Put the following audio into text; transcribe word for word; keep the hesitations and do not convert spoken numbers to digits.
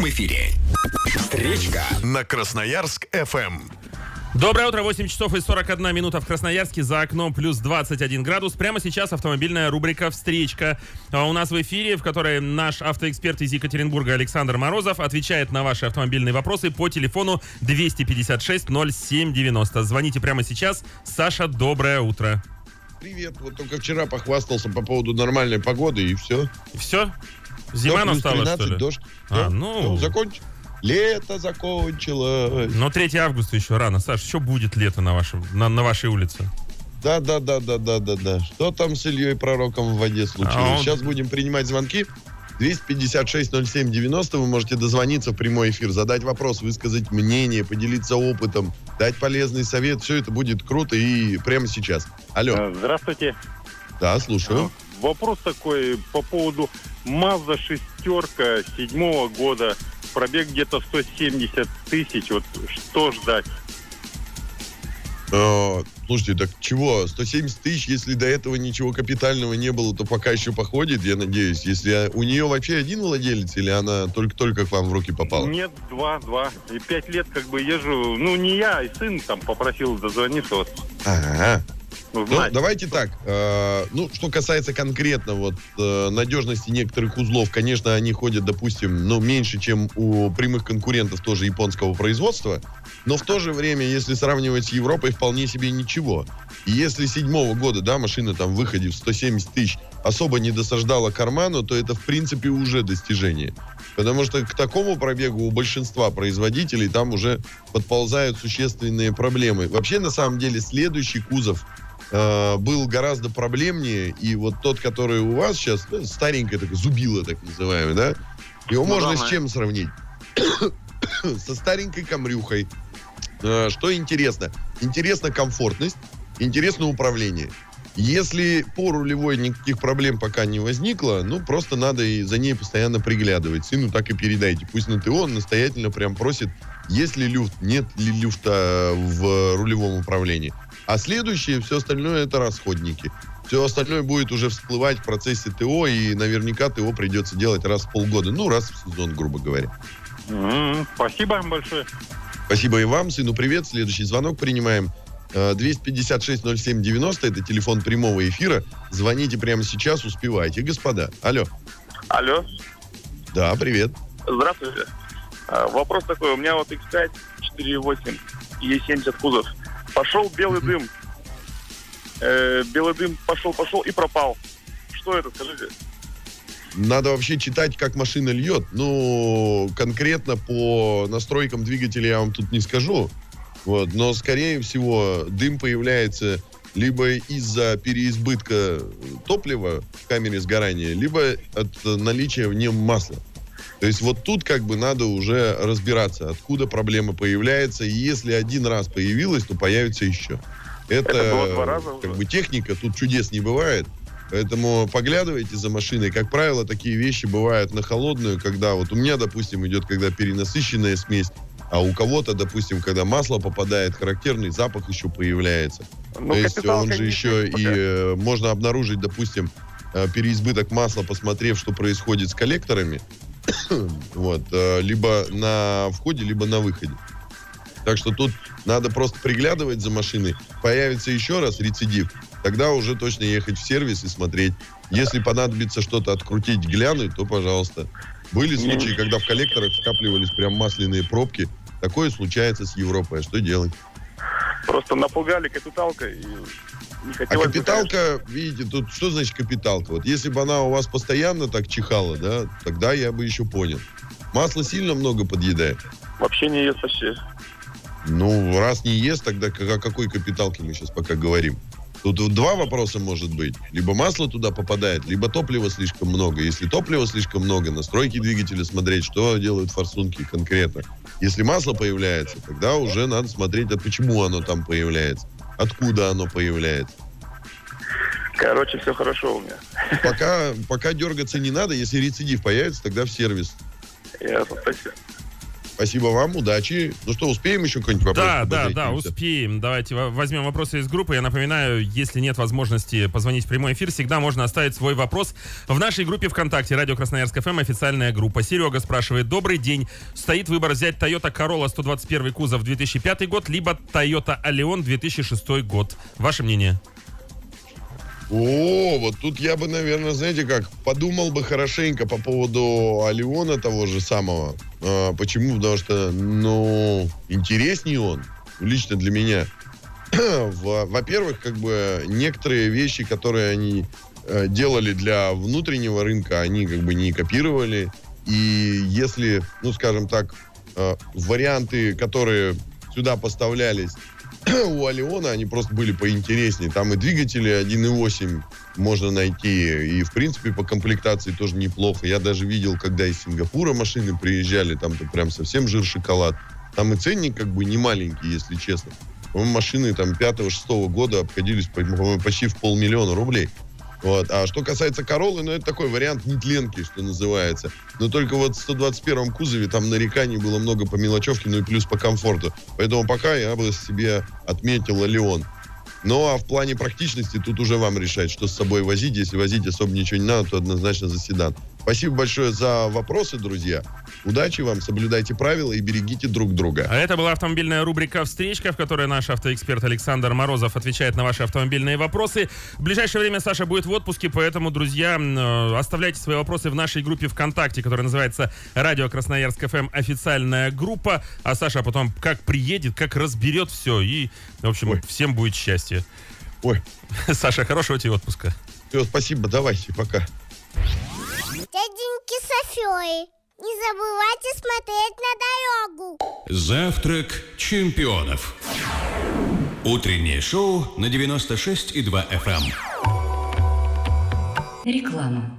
прямом эфире. Встречка на Красноярск-эф эм. Доброе утро, восемь часов и сорок одна минута в Красноярске, за окном плюс двадцать один градус. Прямо сейчас автомобильная рубрика «Встречка» у нас в эфире, в которой наш автоэксперт из Екатеринбурга Александр Морозов отвечает на ваши автомобильные вопросы по телефону двести пятьдесят шесть ноль семь девяносто. Звоните прямо сейчас. Саша, доброе утро. Привет, вот только вчера похвастался по поводу нормальной погоды и все. И все? Зима настала, что ли? Дождь. А, да, ну... ну, закончилось. Лето закончилось. Но третьего августа еще рано. Саш, что будет лето на, вашем, на, на вашей улице? Да, да, да, да, да, да, да. Что там с Ильей Пророком в воде случилось? А он... Сейчас будем принимать звонки. двести пятьдесят шесть ноль семь девяносто. Вы можете дозвониться в прямой эфир, задать вопрос, высказать мнение, поделиться опытом, дать полезный совет. Все это будет круто и прямо сейчас. Алло. Здравствуйте. Да, слушаю. Вопрос такой по поводу Mazda шестерка седьмого года. Пробег где-то сто семьдесят тысяч. Вот что ждать? А, слушайте, так чего? сто семьдесят тысяч, если до этого ничего капитального не было, то пока еще походит, я надеюсь. Если у нее вообще один владелец, или она только-только к вам в руки попала? Нет, два, два. И пять лет как бы езжу. Ну, не я, и сын там попросил дозвониться. Вот. Ага. Ну, Узнать. давайте так. Э, ну, что касается конкретно вот э, надежности некоторых узлов, конечно, они ходят, допустим, ну, меньше, чем у прямых конкурентов тоже японского производства. Но в то же время, если сравнивать с Европой, вполне себе ничего. И если седьмого года, да, машина там в выходе в сто семьдесят тысяч особо не досаждала карману, то это, в принципе, уже достижение. Потому что к такому пробегу у большинства производителей там уже подползают существенные проблемы. Вообще, на самом деле, следующий кузов э, был гораздо проблемнее. И вот тот, который у вас сейчас, ну, старенькая такая, зубила так называемая, да? Его ну, можно да, с чем сравнить? Со старенькой камрюхой. Э, что интересно? Интересна комфортность, интересно управление. Если по рулевой никаких проблем пока не возникло, ну, просто надо и за ней постоянно приглядывать. Сыну так и передайте. Пусть на ТО он настоятельно прям просит, есть ли люфт, нет ли люфта в рулевом управлении. А следующее, все остальное, это расходники. Все остальное будет уже всплывать в процессе ТО, и наверняка ТО придется делать раз в полгода. Ну, раз в сезон, грубо говоря. Mm-hmm. Спасибо вам большое. Спасибо и вам. Сыну привет. Следующий звонок принимаем. двести пятьдесят шесть ноль семь девяносто, это телефон прямого эфира. Звоните прямо сейчас, успевайте, господа. Алло. Алло. Да, привет. Здравствуйте. А, вопрос такой. У меня вот икс пять, четыре восемь, и семьдесят кузов. Пошел белый mm-hmm. дым. Э, белый дым пошел-пошел и пропал. Что это, скажите? Надо вообще читать, как машина льет. Ну, конкретно по настройкам двигателя я вам тут не скажу. Вот, но, скорее всего, дым появляется либо из-за переизбытка топлива в камере сгорания, либо от наличия в нем масла. То есть вот тут как бы надо уже разбираться, откуда проблема появляется. И если один раз появилась, то появится еще. Это, Это было два раза как уже. бы техника, тут чудес не бывает. Поэтому поглядывайте за машиной. Как правило, такие вещи бывают на холодную, когда вот у меня, допустим, идет, когда перенасыщенная смесь, а у кого-то, допустим, когда масло попадает, характерный запах еще появляется. Ну, то есть он же еще и э, можно обнаружить, допустим, э, переизбыток масла, посмотрев, что происходит с коллекторами, вот, э, либо на входе, либо на выходе. Так что тут надо просто приглядывать за машиной. Появится еще раз рецидив, тогда уже точно ехать в сервис и смотреть. Если понадобится что-то открутить, глянуть, то пожалуйста. Были случаи, когда в коллекторах скапливались прям масляные пробки. Такое случается с Европой. А что делать? Просто напугали капиталкой и не хотелось... А капиталка, бы, видите, тут что значит капиталка? Вот если бы она у вас постоянно так чихала, да, тогда я бы еще понял. Масло сильно много подъедает? Вообще не ест вообще. Ну, раз не ест, тогда о какой капиталке мы сейчас пока говорим? Тут два вопроса может быть. Либо масло туда попадает, либо топлива слишком много. Если топлива слишком много, настройки двигателя смотреть, что делают форсунки конкретно. Если масло появляется, тогда уже надо смотреть, а почему оно там появляется. Откуда оно появляется. Короче, все хорошо у меня. Пока, пока дергаться не надо. Если рецидив появится, тогда в сервис. Ясно, спасибо. Спасибо вам, удачи. Ну что, успеем еще какой-нибудь вопрос? Да, да, да, успеем. Давайте возьмем вопросы из группы. Я напоминаю, если нет возможности позвонить в прямой эфир, всегда можно оставить свой вопрос в нашей группе ВКонтакте. Радио Красноярск эф эм, официальная группа. Серега спрашивает. Добрый день. Стоит выбор взять Toyota Corolla сто двадцать первый кузов две тысячи пятый год, либо Toyota Allion две тысячи шестой год. Ваше мнение? О, вот тут я бы, наверное, знаете как, подумал бы хорошенько по поводу Алиона того же самого. А, почему? Потому что, ну, интереснее он, лично для меня. Во-первых, как бы некоторые вещи, которые они э, делали для внутреннего рынка, они как бы не копировали. И если, ну, скажем так, э, варианты, которые сюда поставлялись, у Алиона они просто были поинтереснее. Там и двигатели один и восемь можно найти. И, в принципе, по комплектации тоже неплохо. Я даже видел, когда из Сингапура машины приезжали, там-то прям совсем жир-шоколад. Там и ценник как бы не маленький, если честно. По-моему, машины там пятого-шестого года обходились, по-моему, почти в полмиллиона рублей. Вот. А что касается Короллы, ну, это такой вариант нетленки, что называется. Но только вот в сто двадцать первом кузове там нареканий было много по мелочевке, ну и плюс по комфорту. Поэтому пока я бы себе отметил Алион. Ну, а в плане практичности тут уже вам решать, что с собой возить. Если возить особо ничего не надо, то однозначно за седан. Спасибо большое за вопросы, друзья. Удачи вам, соблюдайте правила и берегите друг друга. А это была автомобильная рубрика «Встречка», в которой наш автоэксперт Александр Морозов отвечает на ваши автомобильные вопросы. В ближайшее время Саша будет в отпуске, поэтому, друзья, оставляйте свои вопросы в нашей группе ВКонтакте, которая называется «Радио Красноярск эф эм», официальная группа. А Саша потом как приедет, как разберет все. И, в общем, Ой. всем будет счастье. Ой. Саша, хорошего тебе отпуска. Все, спасибо, давайте, пока. Дяденьки Софёй, не забывайте смотреть на дорогу. Завтрак чемпионов. Утреннее шоу на девяносто шесть и два эф эм. Реклама.